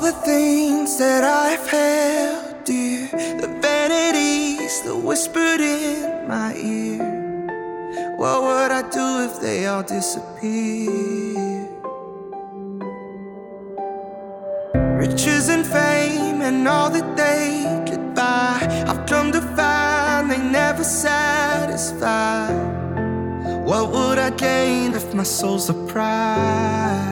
the things that I've held dear, the vanities that whispered in my ear, what would I do if they all disappear? Riches and fame and all that they could buy, I've come to find they never satisfy. What would I gain if my soul's a prize?